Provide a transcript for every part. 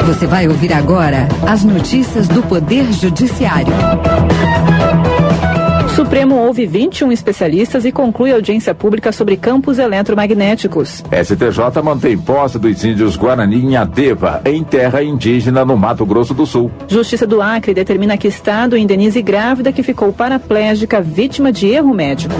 Você vai ouvir agora as notícias do Poder Judiciário. O Supremo ouve 21 especialistas e conclui audiência pública sobre campos eletromagnéticos. STJ mantém posse dos índios Guarani em Adeva, em terra indígena no Mato Grosso do Sul. Justiça do Acre determina que Estado indenize grávida que ficou paraplégica vítima de erro médico.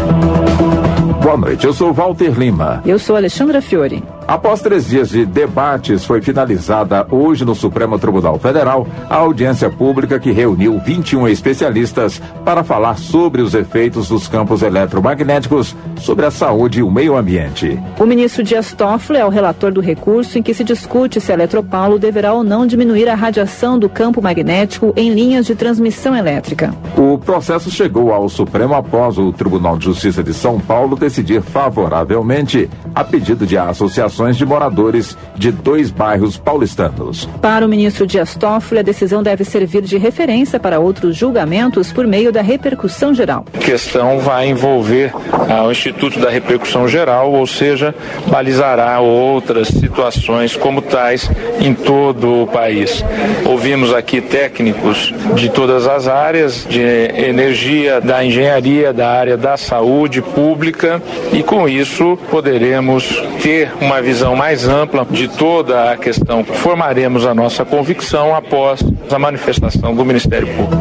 Boa noite, eu sou Walter Lima. Eu sou Alexandra Fiore. Após 3 dias de debates, foi finalizada hoje no Supremo Tribunal Federal a audiência pública que reuniu 21 especialistas para falar sobre os efeitos dos campos eletromagnéticos sobre a saúde e o meio ambiente. O ministro Dias Toffoli é o relator do recurso em que se discute se a Eletropaulo deverá ou não diminuir a radiação do campo magnético em linhas de transmissão elétrica. O processo chegou ao Supremo após o Tribunal de Justiça de São Paulo decidir favoravelmente a pedido de associações de moradores de 2 bairros paulistanos. Para o ministro Dias Toffoli, a decisão deve servir de referência para outros julgamentos por meio da repercussão geral. A questão vai envolver o Instituto da Repercussão Geral, ou seja, balizará outras situações como tais em todo o país. Ouvimos aqui técnicos de todas as áreas, de energia, da engenharia, da área da saúde pública, e com isso poderemos ter uma visão mais ampla de toda a questão. Formaremos a nossa convicção após a manifestação do Ministério Público.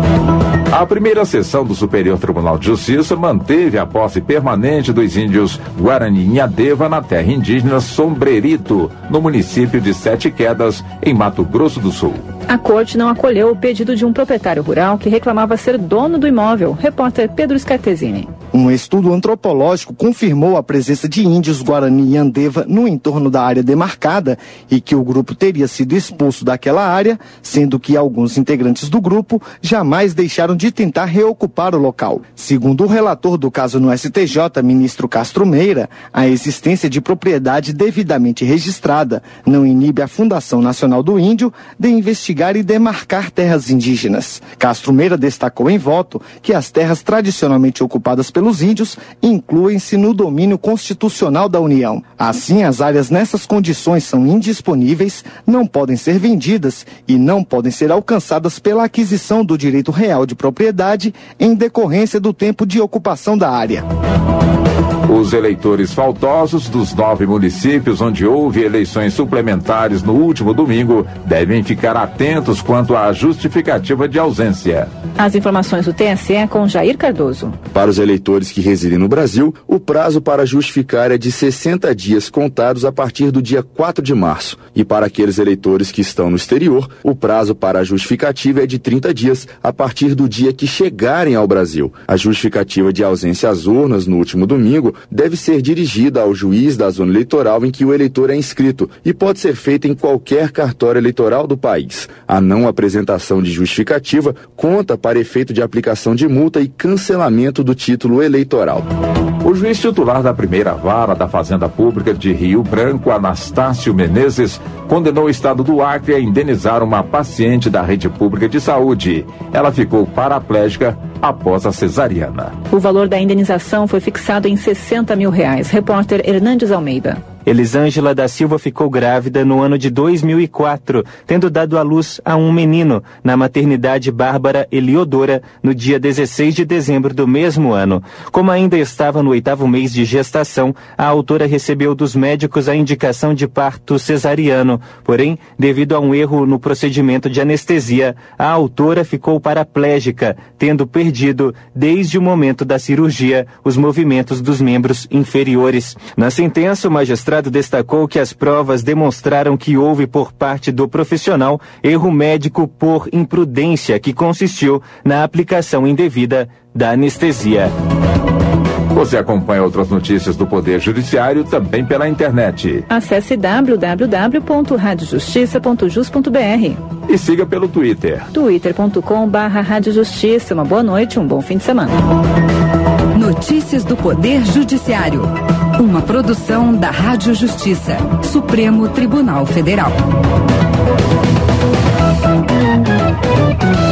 A primeira sessão do Superior Tribunal de Justiça manteve a posse permanente dos índios Guarani em Adeva na terra indígena Sombrerito, no município de Sete Quedas, em Mato Grosso do Sul. A corte não acolheu o pedido de um proprietário rural que reclamava ser dono do imóvel. Repórter Pedro Scartesini. Um estudo antropológico confirmou a presença de índios Guarani em Andeva no entorno da área demarcada e que o grupo teria sido expulso daquela área, sendo que alguns integrantes do grupo jamais deixaram de tentar reocupar o local. Segundo o relator do caso no STJ, ministro Castro Meira, a existência de propriedade devidamente registrada não inibe a Fundação Nacional do Índio de investigar e demarcar terras indígenas. Castro Meira destacou em voto que as terras tradicionalmente ocupadas pelos índios incluem-se no domínio constitucional da União. Assim, as áreas nessas condições são indisponíveis, não podem ser vendidas e não podem ser alcançadas pela aquisição do direito real de propriedade em decorrência do tempo de ocupação da área. Os eleitores faltosos dos 9 municípios onde houve eleições suplementares no último domingo devem ficar atentos quanto à justificativa de ausência. As informações do TSE com Jair Cardoso. Para os eleitores que residem no Brasil, o prazo para justificar é de 60 dias contados a partir do dia 4 de março. E para aqueles eleitores que estão no exterior, o prazo para a justificativa é de 30 dias a partir do dia que chegarem ao Brasil. A justificativa de ausência às urnas no último domingo deve ser dirigida ao juiz da zona eleitoral em que o eleitor é inscrito e pode ser feita em qualquer cartório eleitoral do país. A não apresentação de justificativa conta para efeito de aplicação de multa e cancelamento do título eleitoral. O juiz titular da primeira vara da Fazenda Pública de Rio Branco, Anastácio Menezes, condenou o Estado do Acre a indenizar uma paciente da rede pública de saúde. Ela ficou paraplégica após a cesariana. O valor da indenização foi fixado em R$60 mil. Repórter Hernandes Almeida. Elisângela da Silva ficou grávida no ano de 2004, tendo dado à luz a um menino na maternidade Bárbara Eliodora no dia 16 de dezembro do mesmo ano. Como ainda estava no 8º mês de gestação, a autora recebeu dos médicos a indicação de parto cesariano. Porém, devido a um erro no procedimento de anestesia, a autora ficou paraplégica, tendo perdido, desde o momento da cirurgia, os movimentos dos membros inferiores. Na sentença, o magistrado destacou que as provas demonstraram que houve por parte do profissional erro médico por imprudência que consistiu na aplicação indevida da anestesia. Você acompanha outras notícias do Poder Judiciário também pela internet. Acesse www.radiojustiça.jus.br e siga pelo Twitter. twitter.com/radiojustiça. Uma boa noite, um bom fim de semana. Notícias do Poder Judiciário. Uma produção da Rádio Justiça, Supremo Tribunal Federal.